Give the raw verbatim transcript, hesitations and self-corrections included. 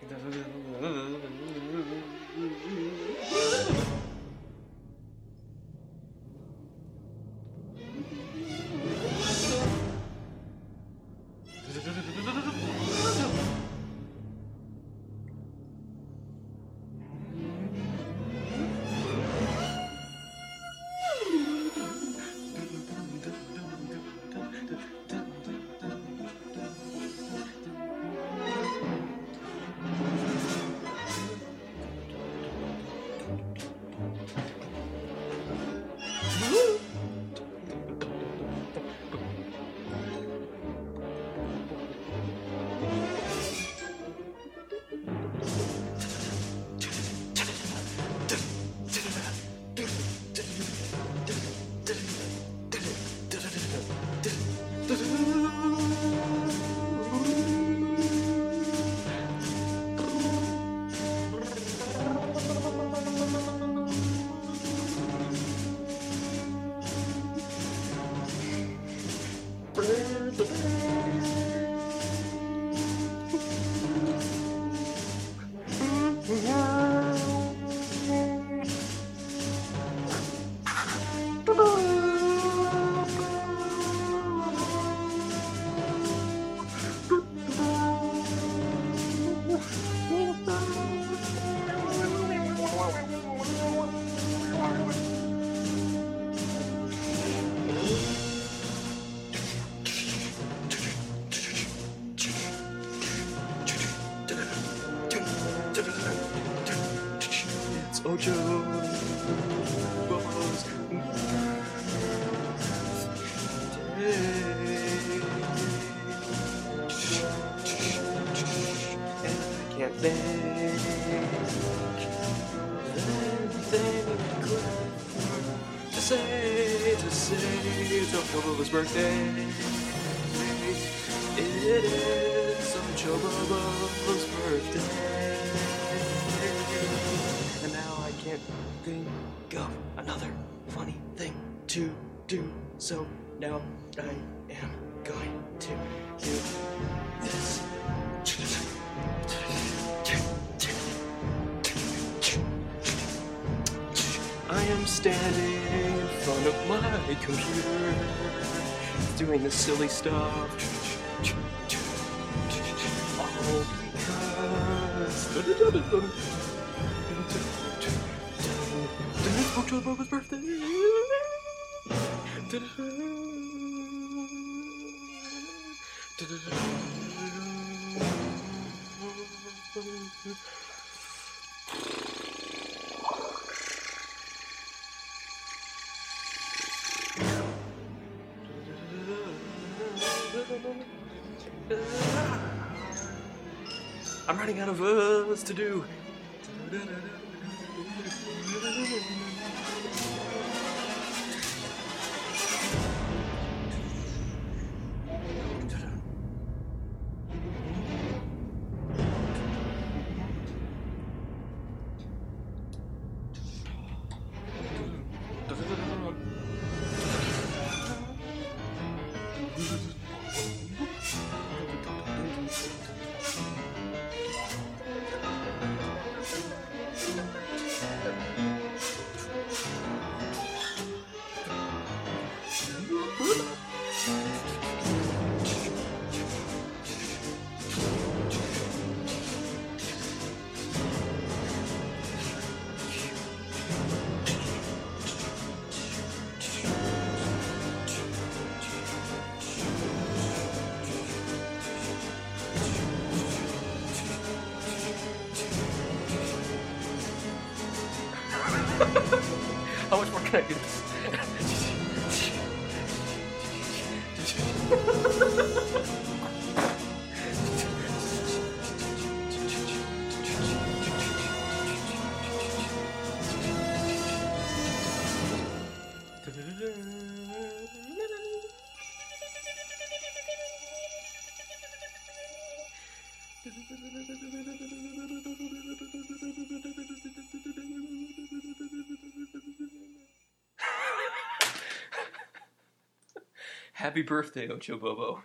It's Ocho Bobo's and I can't think of anything good to say, to say it's Ocho Bobo's birthday. It is Ocho Bobo's birthday. And now I can't think of another funny thing to do. So now I am going to do this. I am standing in front of my computer, doing this silly stuff. All because it's Ocho Bobo's birthday. I'm running out of words to do. How much more can I do this? Happy birthday, Ocho Bobo.